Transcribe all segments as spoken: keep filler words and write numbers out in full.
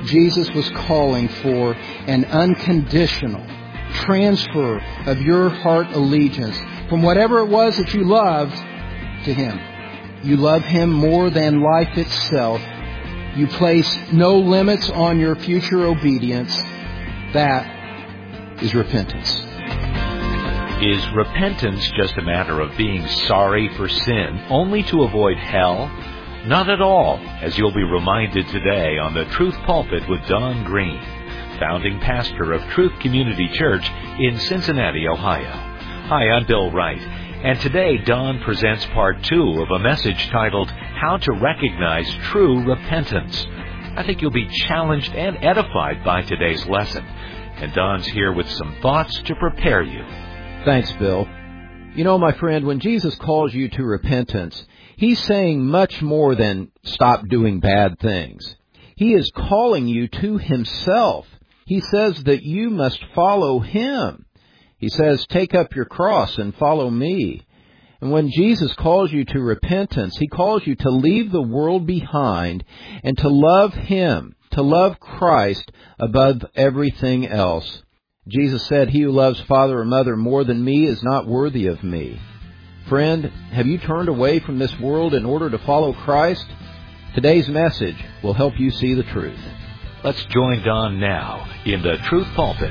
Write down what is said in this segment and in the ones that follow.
Jesus was calling for an unconditional transfer of your heart allegiance from whatever it was that you loved to Him. You love Him more than life itself. You place no limits on your future obedience. That is repentance. Is repentance just a matter of being sorry for sin only to avoid hell? Not at all, as you'll be reminded today on the Truth Pulpit with Don Green, founding pastor of Truth Community Church in Cincinnati, Ohio. Hi, I'm Bill Wright, and today Don presents part two of a message titled, How to Recognize True Repentance. I think you'll be challenged and edified by today's lesson, and Don's here with some thoughts to prepare you. Thanks, Bill. You know, my friend, when Jesus calls you to repentance, He's saying much more than stop doing bad things. He is calling you to Himself. He says that you must follow Him. He says, take up your cross and follow me. And when Jesus calls you to repentance, He calls you to leave the world behind and to love Him, to love Christ above everything else. Jesus said, he who loves father or mother more than me is not worthy of me. Friend, have you turned away from this world in order to follow Christ? Today's message will help you see the truth. Let's join Don now in the Truth Pulpit.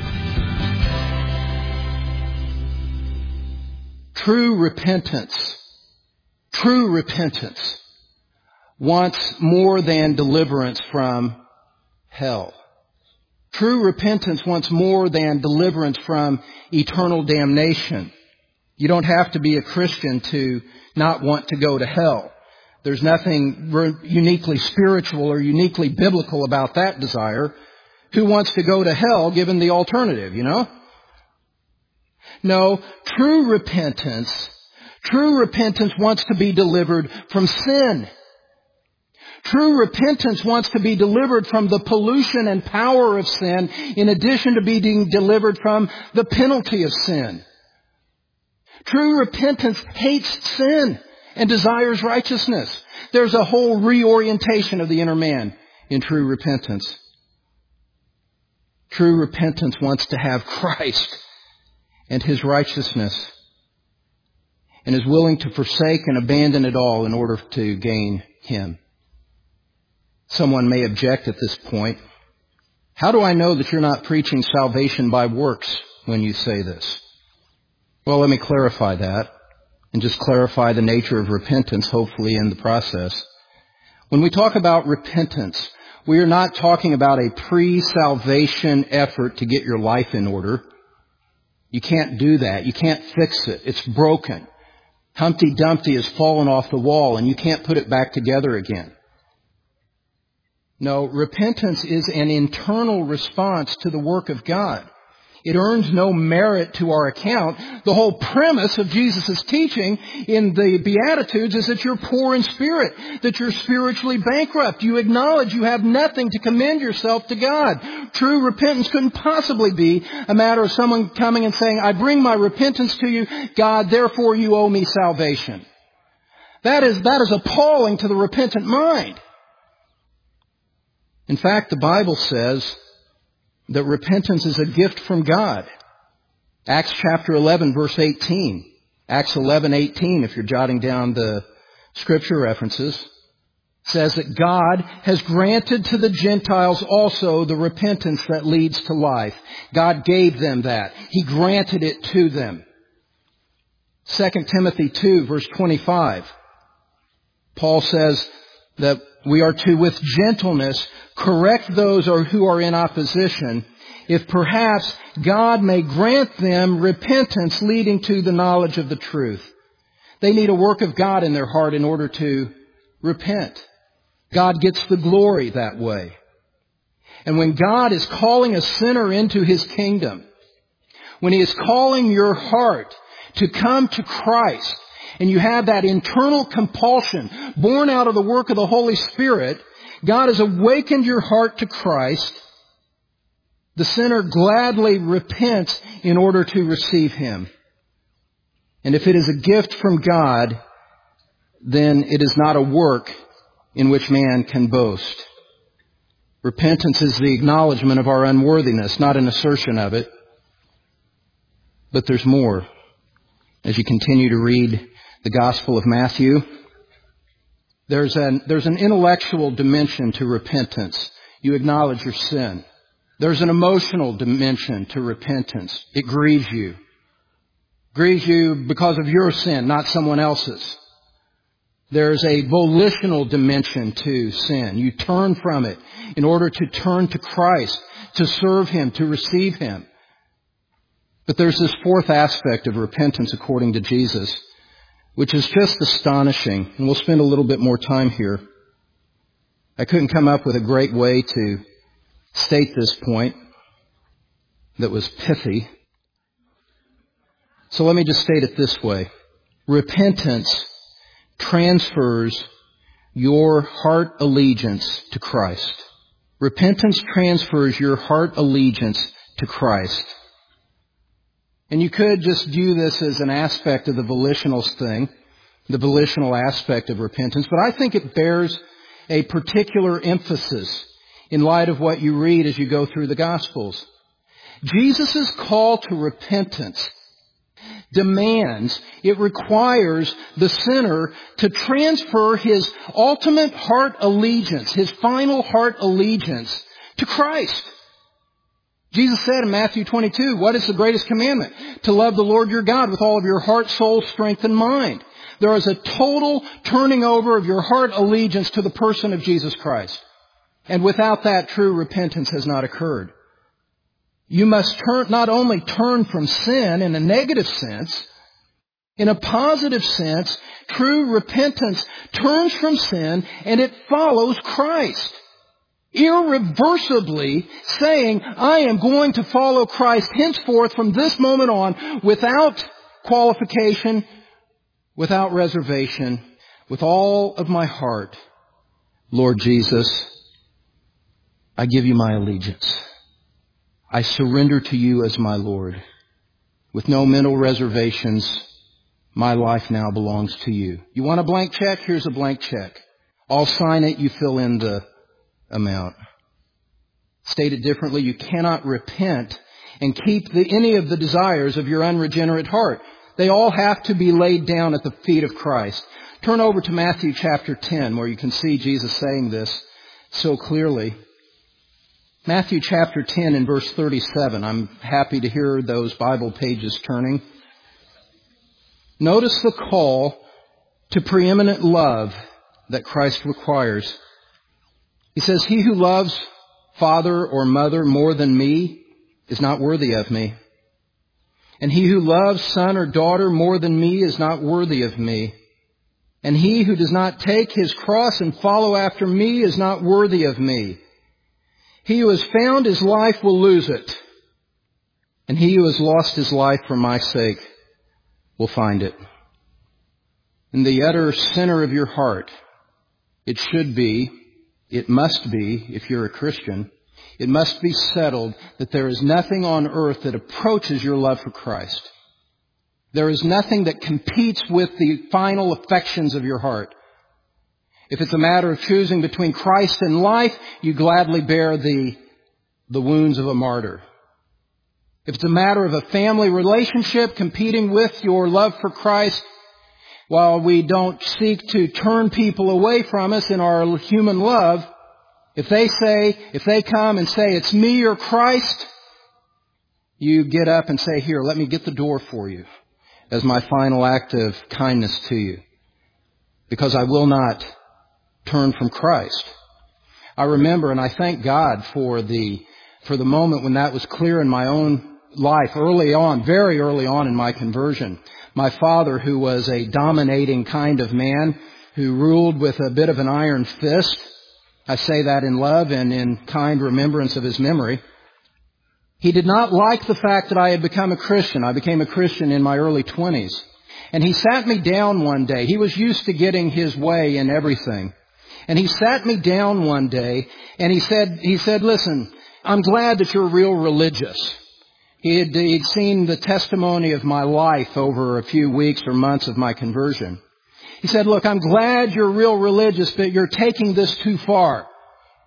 True repentance, true repentance wants more than deliverance from hell. True repentance wants more than deliverance from eternal damnation. You don't have to be a Christian to not want to go to hell. There's nothing uniquely spiritual or uniquely biblical about that desire. Who wants to go to hell given the alternative, you know? No, true repentance, true repentance wants to be delivered from sin. True repentance wants to be delivered from the pollution and power of sin, in addition to being delivered from the penalty of sin. True repentance hates sin and desires righteousness. There's a whole reorientation of the inner man in true repentance. True repentance wants to have Christ and His righteousness, and is willing to forsake and abandon it all in order to gain Him. Someone may object at this point. How do I know that you're not preaching salvation by works when you say this? Well, let me clarify that and just clarify the nature of repentance, hopefully, in the process. When we talk about repentance, we are not talking about a pre-salvation effort to get your life in order. You can't do that. You can't fix it. It's broken. Humpty Dumpty has fallen off the wall and you can't put it back together again. No, repentance is an internal response to the work of God. It earns no merit to our account. The whole premise of Jesus' teaching in the Beatitudes is that you're poor in spirit, that you're spiritually bankrupt. You acknowledge you have nothing to commend yourself to God. True repentance couldn't possibly be a matter of someone coming and saying, I bring my repentance to you, God, therefore you owe me salvation. That is, that is appalling to the repentant mind. In fact, the Bible says that repentance is a gift from God. Acts chapter eleven, verse eighteen. Acts eleven, eighteen, if you're jotting down the scripture references, says that God has granted to the Gentiles also the repentance that leads to life. God gave them that. He granted it to them. Second Timothy two, verse twenty-five. Paul says that we are to, with gentleness, correct those who are in opposition, if perhaps God may grant them repentance leading to the knowledge of the truth. They need a work of God in their heart in order to repent. God gets the glory that way. And when God is calling a sinner into His kingdom, when He is calling your heart to come to Christ, and you have that internal compulsion born out of the work of the Holy Spirit, God has awakened your heart to Christ. The sinner gladly repents in order to receive Him. And if it is a gift from God, then it is not a work in which man can boast. Repentance is the acknowledgement of our unworthiness, not an assertion of it. But there's more. As you continue to read the Gospel of Matthew, there's an, there's an intellectual dimension to repentance. You acknowledge your sin. There's an emotional dimension to repentance. It grieves you. Grieves you because of your sin, not someone else's. There's a volitional dimension to sin. You turn from it in order to turn to Christ, to serve Him, to receive Him. But there's this fourth aspect of repentance according to Jesus, which is just astonishing. And we'll spend a little bit more time here. I couldn't come up with a great way to state this point that was pithy. So let me just state it this way. Repentance transfers your heart allegiance to Christ. Repentance transfers your heart allegiance to Christ. And you could just view this as an aspect of the volitional thing, the volitional aspect of repentance, but I think it bears a particular emphasis in light of what you read as you go through the Gospels. Jesus' call to repentance demands, it requires the sinner to transfer his ultimate heart allegiance, his final heart allegiance to Christ. Jesus said in Matthew twenty-two, what is the greatest commandment? To love the Lord your God with all of your heart, soul, strength, and mind. There is a total turning over of your heart allegiance to the person of Jesus Christ. And without that, true repentance has not occurred. You must turn, not only turn from sin in a negative sense, in a positive sense, true repentance turns from sin and it follows Christ. Irreversibly saying, I am going to follow Christ henceforth from this moment on without qualification, without reservation, with all of my heart. Lord Jesus, I give you my allegiance. I surrender to you as my Lord. With no mental reservations, my life now belongs to you. You want a blank check? Here's a blank check. I'll sign it. You fill in the amount. Stated differently, you cannot repent and keep the, any of the desires of your unregenerate heart. They all have to be laid down at the feet of Christ. Turn over to Matthew chapter ten, where you can see Jesus saying this so clearly. Matthew chapter ten and verse thirty-seven. I'm happy to hear those Bible pages turning. Notice the call to preeminent love that Christ requires. He says, he who loves father or mother more than me is not worthy of me. And he who loves son or daughter more than me is not worthy of me. And he who does not take his cross and follow after me is not worthy of me. He who has found his life will lose it. And he who has lost his life for my sake will find it. In the utter center of your heart, it should be, it must be, if you're a Christian, it must be settled that there is nothing on earth that approaches your love for Christ. There is nothing that competes with the final affections of your heart. If it's a matter of choosing between Christ and life, you gladly bear the, the wounds of a martyr. If it's a matter of a family relationship competing with your love for Christ, while we don't seek to turn people away from us in our human love, if they say, if they come and say, it's me or Christ, you get up and say, here, let me get the door for you as my final act of kindness to you, because I will not turn from Christ. I remember, and I thank God for the, for the moment when that was clear in my own life, early on, very early on in my conversion. My father, who was a dominating kind of man, who ruled with a bit of an iron fist, I say that in love and in kind remembrance of his memory. He did not like the fact that I had become a Christian. I became a Christian in my early twenties. And he sat me down one day. He was used to getting his way in everything. And he sat me down one day and he said, he said, listen, I'm glad that you're real religious. He had, he'd seen the testimony of my life over a few weeks or months of my conversion. He said, look, I'm glad you're real religious, but you're taking this too far.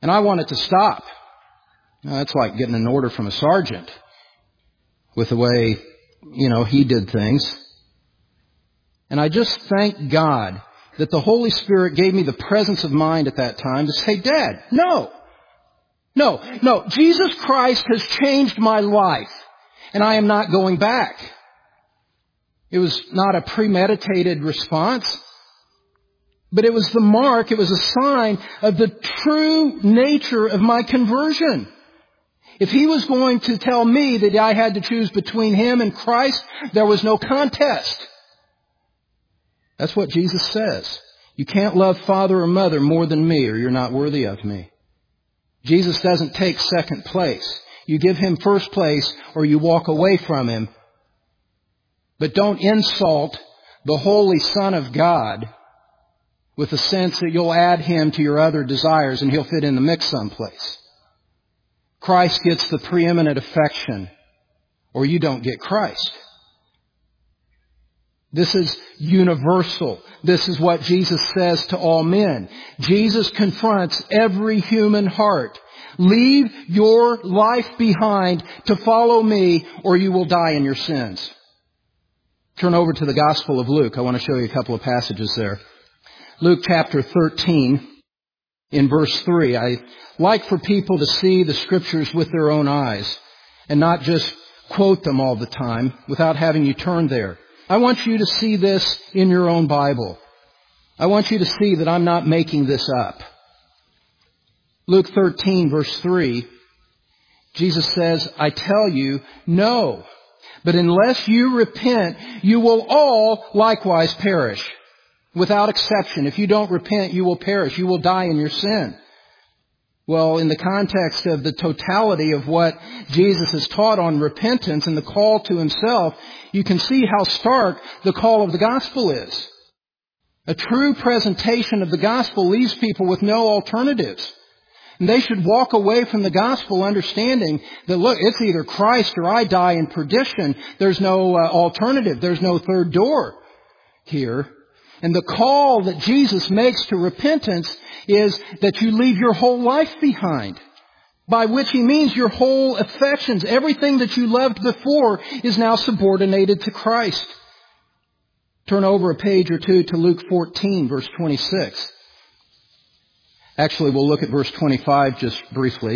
And I want it to stop. Now, that's like getting an order from a sergeant with the way, you know, he did things. And I just thank God that the Holy Spirit gave me the presence of mind at that time to say, Dad, no, no, no, Jesus Christ has changed my life, and I am not going back. It was not a premeditated response, but it was the mark, it was a sign of the true nature of my conversion. If He was going to tell me that I had to choose between Him and Christ, there was no contest. That's what Jesus says. You can't love father or mother more than me, or you're not worthy of me. Jesus doesn't take second place. You give Him first place, or you walk away from Him. But don't insult the Holy Son of God with the sense that you'll add Him to your other desires and He'll fit in the mix someplace. Christ gets the preeminent affection, or you don't get Christ. This is universal. This is what Jesus says to all men. Jesus confronts every human heart. Leave your life behind to follow me, or you will die in your sins. Turn over to the Gospel of Luke. I want to show you a couple of passages there. Luke chapter thirteen, in verse three. I like for people to see the Scriptures with their own eyes and not just quote them all the time without having you turn there. I want you to see this in your own Bible. I want you to see that I'm not making this up. Luke thirteen, verse three, Jesus says, I tell you, no, but unless you repent, you will all likewise perish. Without exception, if you don't repent, you will perish. You will die in your sin. Well, in the context of the totality of what Jesus has taught on repentance and the call to Himself, you can see how stark the call of the gospel is. A true presentation of the gospel leaves people with no alternatives. And they should walk away from the gospel understanding that, look, it's either Christ or I die in perdition. There's no uh, alternative. There's no third door here. And the call that Jesus makes to repentance is that you leave your whole life behind. By which He means your whole affections, everything that you loved before is now subordinated to Christ. Turn over a page or two to Luke fourteen, verse twenty-six. Actually, we'll look at verse twenty-five just briefly.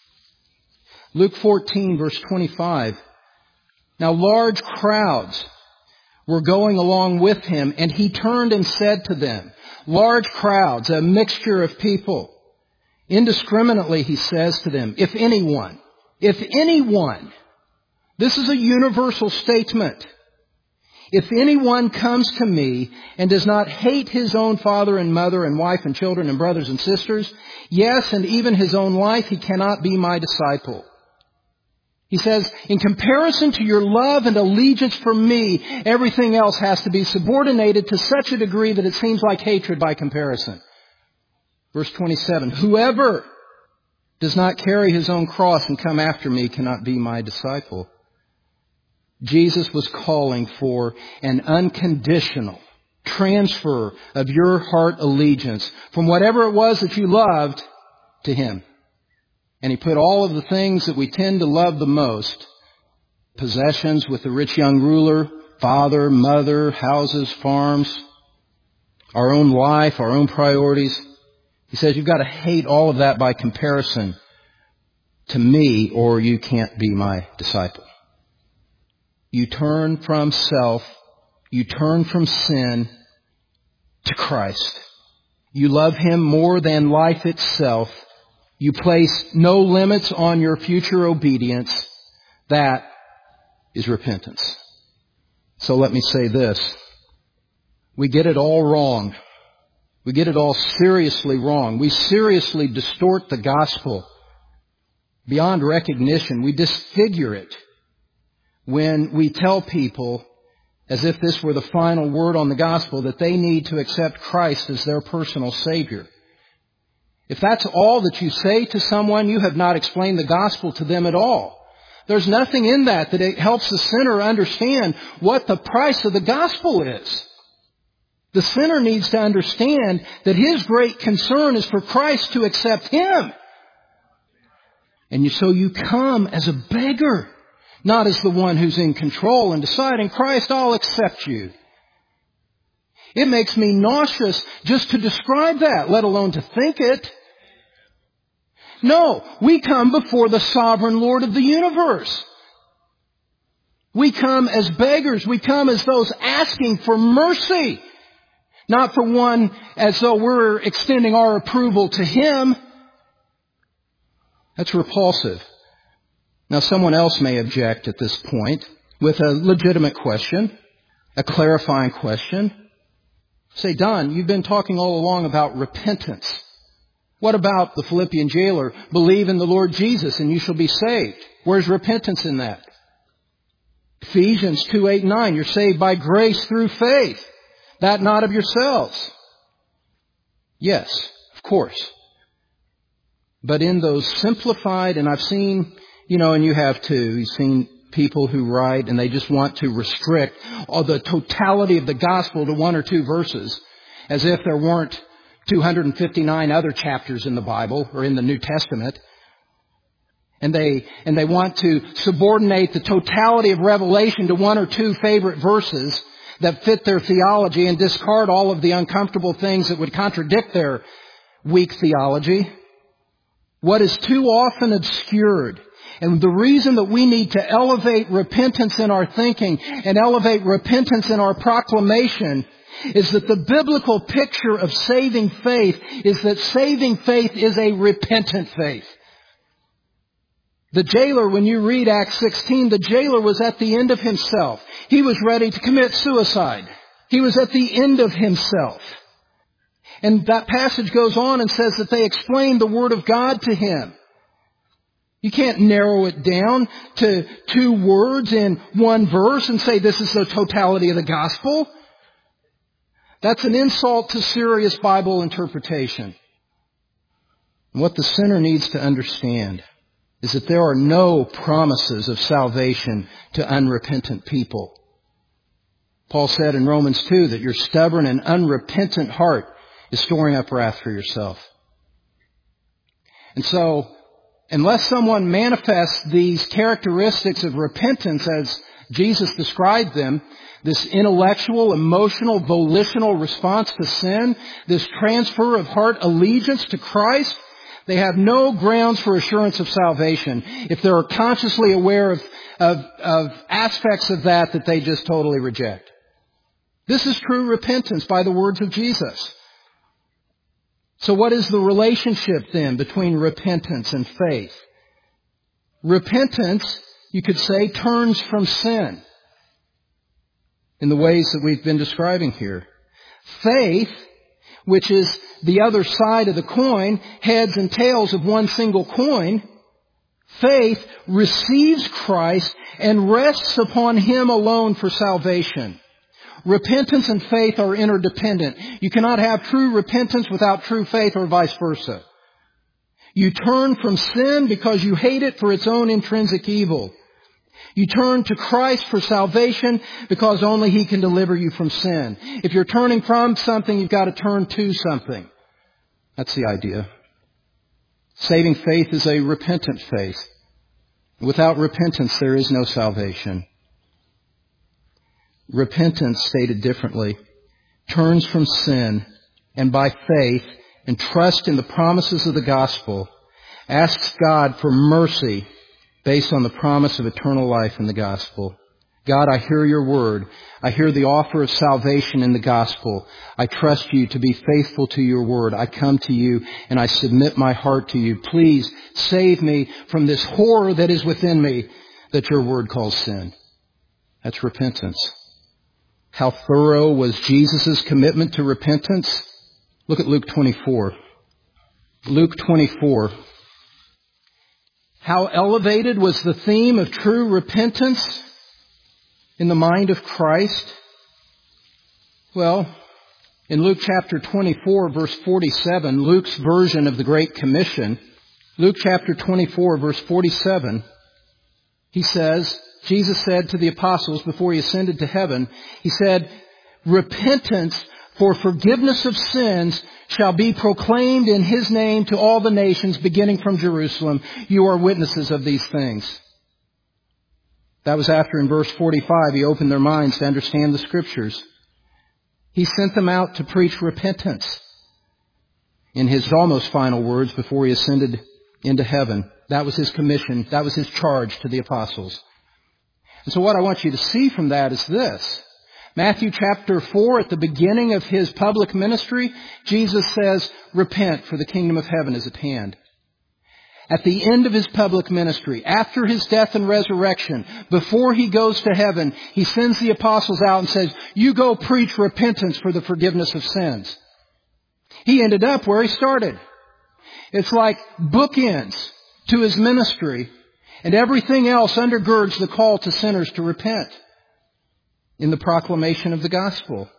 Luke fourteen, verse twenty-five. Now large crowds were going along with Him, and He turned and said to them, large crowds, a mixture of people. Indiscriminately, He says to them, if anyone, if anyone, this is a universal statement. If anyone comes to me and does not hate his own father and mother and wife and children and brothers and sisters, yes, and even his own life, he cannot be my disciple. He says, in comparison to your love and allegiance for me, everything else has to be subordinated to such a degree that it seems like hatred by comparison. Verse twenty-seven, whoever does not carry his own cross and come after me cannot be my disciple. Jesus was calling for an unconditional transfer of your heart allegiance from whatever it was that you loved to Him. And He put all of the things that we tend to love the most, possessions with the rich young ruler, father, mother, houses, farms, our own life, our own priorities. He says you've got to hate all of that by comparison to me, or you can't be my disciple. You turn from self, you turn from sin to Christ. You love Him more than life itself. You place no limits on your future obedience. That is repentance. So let me say this. We get it all wrong. We get it all seriously wrong. We seriously distort the gospel beyond recognition. We disfigure it when we tell people, as if this were the final word on the gospel, that they need to accept Christ as their personal Savior. If that's all that you say to someone, you have not explained the gospel to them at all. There's nothing in that that it helps the sinner understand what the price of the gospel is. The sinner needs to understand that his great concern is for Christ to accept him And you, so you come as a beggar, not as the one who's in control and deciding, Christ, I'll accept you. It makes me nauseous just to describe that, let alone to think it. No, we come before the sovereign Lord of the universe. We come as beggars. We come as those asking for mercy. Not for one as though we're extending our approval to Him. That's repulsive. Now someone else may object at this point with a legitimate question, a clarifying question. Say, Don, you've been talking all along about repentance. What about the Philippian jailer? Believe in the Lord Jesus and you shall be saved. Where's repentance in that? Ephesians two, eight, nine. You're saved by grace through faith. That not of yourselves. Yes, of course. But in those simplified, and I've seen, you know, and you have too, you've seen people who write and they just want to restrict all the totality of the gospel to one or two verses, as if there weren't two hundred fifty-nine other chapters in the Bible or in the New Testament. And they, and they want to subordinate the totality of Revelation to one or two favorite verses that fit their theology and discard all of the uncomfortable things that would contradict their weak theology. What is too often obscured, and the reason that we need to elevate repentance in our thinking and elevate repentance in our proclamation, is that the biblical picture of saving faith is that saving faith is a repentant faith. The jailer, when you read Acts sixteen, the jailer was at the end of himself. He was ready to commit suicide. He was at the end of himself. And that passage goes on and says that they explained the Word of God to him. You can't narrow it down to two words in one verse and say this is the totality of the gospel. That's an insult to serious Bible interpretation. And what the sinner needs to understand is that there are no promises of salvation to unrepentant people. Paul said in Romans two that your stubborn and unrepentant heart is storing up wrath for yourself. And so, unless someone manifests these characteristics of repentance as Jesus described them, this intellectual, emotional, volitional response to sin, this transfer of heart allegiance to Christ, they have no grounds for assurance of salvation if they're consciously aware of, of, of aspects of that that they just totally reject. This is true repentance by the words of Jesus. So what is the relationship then between repentance and faith? Repentance, you could say, turns from sin in the ways that we've been describing here. Faith, which is the other side of the coin, heads and tails of one single coin, faith receives Christ and rests upon Him alone for salvation. Repentance and faith are interdependent. You cannot have true repentance without true faith or vice versa. You turn from sin because you hate it for its own intrinsic evil. You turn to Christ for salvation because only He can deliver you from sin. If you're turning from something, you've got to turn to something. That's the idea. Saving faith is a repentant faith. Without repentance, there is no salvation. Repentance, stated differently, turns from sin and by faith and trust in the promises of the gospel, asks God for mercy based on the promise of eternal life in the gospel. God, I hear your word. I hear the offer of salvation in the gospel. I trust you to be faithful to your word. I come to you and I submit my heart to you. Please save me from this horror that is within me that your word calls sin. That's repentance. How thorough was Jesus' commitment to repentance? Look at Luke twenty-four. Luke twenty-four. How elevated was the theme of true repentance in the mind of Christ? Well, in Luke chapter twenty-four, verse forty-seven, Luke's version of the Great Commission, Luke chapter twenty-four, verse forty-seven, he says, Jesus said to the apostles before He ascended to heaven, He said, repentance for forgiveness of sins shall be proclaimed in His name to all the nations, beginning from Jerusalem. You are witnesses of these things. That was after in verse forty-five He opened their minds to understand the Scriptures. He sent them out to preach repentance. In His almost final words before He ascended into heaven, that was His commission, that was His charge to the apostles. And so what I want you to see from that is this. Matthew chapter four, at the beginning of His public ministry, Jesus says, repent, for the kingdom of heaven is at hand. At the end of His public ministry, after His death and resurrection, before He goes to heaven, He sends the apostles out and says, you go preach repentance for the forgiveness of sins. He ended up where He started. It's like bookends to His ministry, and everything else undergirds the call to sinners to repent in the proclamation of the gospel.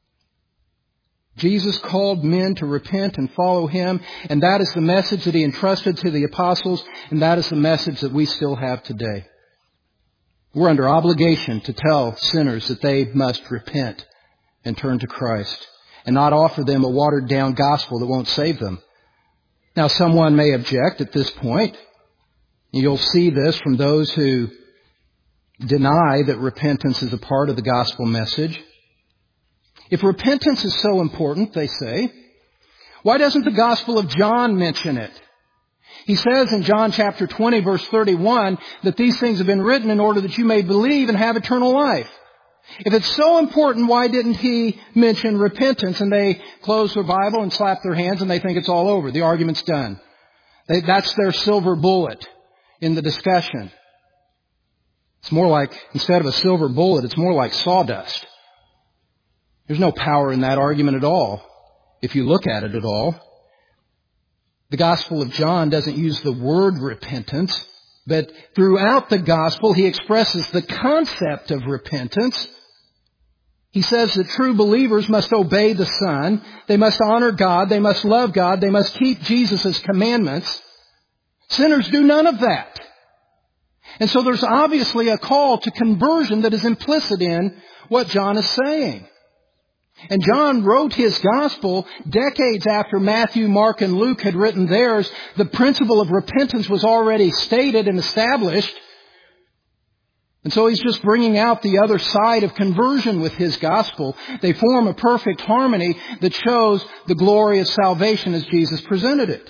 Jesus called men to repent and follow Him, and that is the message that He entrusted to the apostles, and that is the message that we still have today. We're under obligation to tell sinners that they must repent and turn to Christ, and not offer them a watered-down gospel that won't save them. Now, someone may object at this point. You'll see this from those who deny that repentance is a part of the gospel message. If repentance is so important, they say, why doesn't the Gospel of John mention it? He says in John chapter twenty, verse thirty-one, that these things have been written in order that you may believe and have eternal life. If it's so important, why didn't he mention repentance? And they close their Bible and slap their hands and they think it's all over. The argument's done. They, that's their silver bullet in the discussion. It's more like, instead of a silver bullet, it's more like sawdust. There's no power in that argument at all, if you look at it at all. The Gospel of John doesn't use the word repentance, but throughout the Gospel he expresses the concept of repentance. He says that true believers must obey the Son, they must honor God, they must love God, they must keep Jesus' commandments. Sinners do none of that. And so there's obviously a call to conversion that is implicit in what John is saying. And John wrote his gospel decades after Matthew, Mark, and Luke had written theirs. The principle of repentance was already stated and established. And so he's just bringing out the other side of conversion with his gospel. They form a perfect harmony that shows the glory of salvation as Jesus presented it.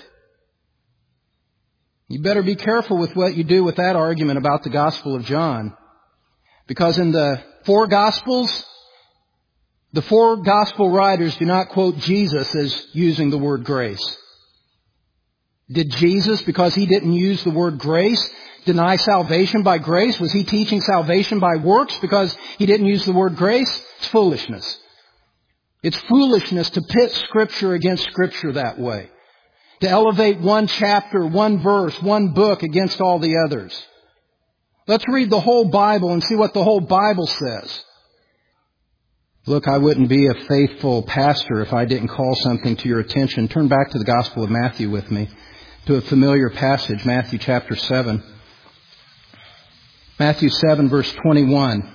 You better be careful with what you do with that argument about the Gospel of John. Because in the four Gospels, the four Gospel writers do not quote Jesus as using the word grace. Did Jesus, because He didn't use the word grace, deny salvation by grace? Was He teaching salvation by works because He didn't use the word grace? It's foolishness. It's foolishness to pit Scripture against Scripture that way. To elevate one chapter, one verse, one book against all the others. Let's read the whole Bible and see what the whole Bible says. Look, I wouldn't be a faithful pastor if I didn't call something to your attention. Turn back to the Gospel of Matthew with me, to a familiar passage, Matthew chapter seven. Matthew seven, verse twenty-one.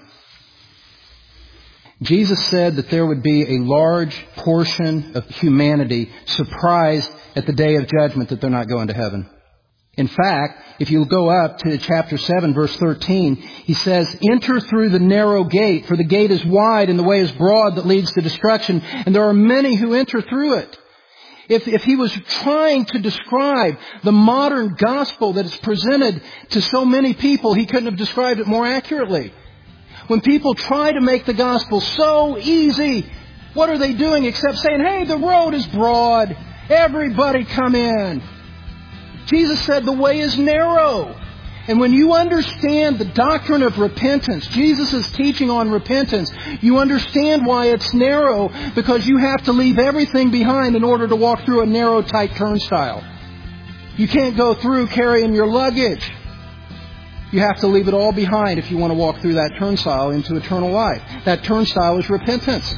Jesus said that there would be a large portion of humanity surprised at the day of judgment that they're not going to heaven. In fact, if you go up to chapter seven, verse thirteen, he says, enter through the narrow gate, for the gate is wide and the way is broad that leads to destruction, and there are many who enter through it. If, if he was trying to describe the modern gospel that is presented to so many people, he couldn't have described it more accurately. When people try to make the gospel so easy, what are they doing except saying, hey, the road is broad. Everybody come in. Jesus said the way is narrow. And when you understand the doctrine of repentance, Jesus' teaching on repentance, you understand why it's narrow, because you have to leave everything behind in order to walk through a narrow, tight turnstile. You can't go through carrying your luggage. You have to leave it all behind if you want to walk through that turnstile into eternal life. That turnstile is repentance.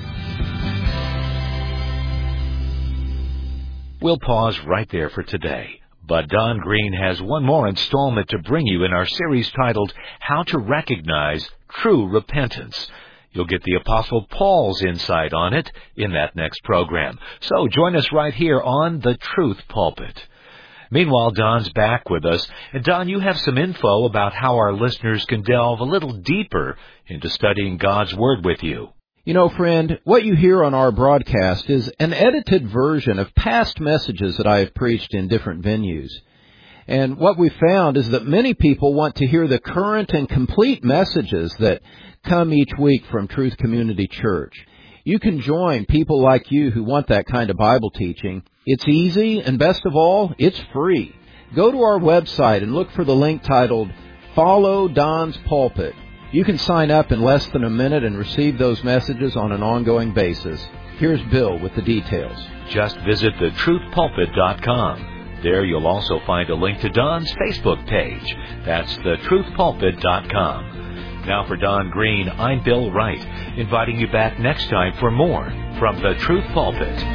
We'll pause right there for today. But Don Green has one more installment to bring you in our series titled, How to Recognize True Repentance. You'll get the Apostle Paul's insight on it in that next program. So join us right here on The Truth Pulpit. Meanwhile, Don's back with us. And Don, you have some info about how our listeners can delve a little deeper into studying God's Word with you. You know, friend, what you hear on our broadcast is an edited version of past messages that I have preached in different venues. And what we found is that many people want to hear the current and complete messages that come each week from Truth Community Church. You can join people like you who want that kind of Bible teaching. It's easy, and best of all, it's free. Go to our website and look for the link titled Follow Don's Pulpit. You can sign up in less than a minute and receive those messages on an ongoing basis. Here's Bill with the details. Just visit the truth pulpit dot com. There you'll also find a link to Don's Facebook page. That's the truth pulpit dot com. Now for Don Green, I'm Bill Wright, inviting you back next time for more from The Truth Pulpit.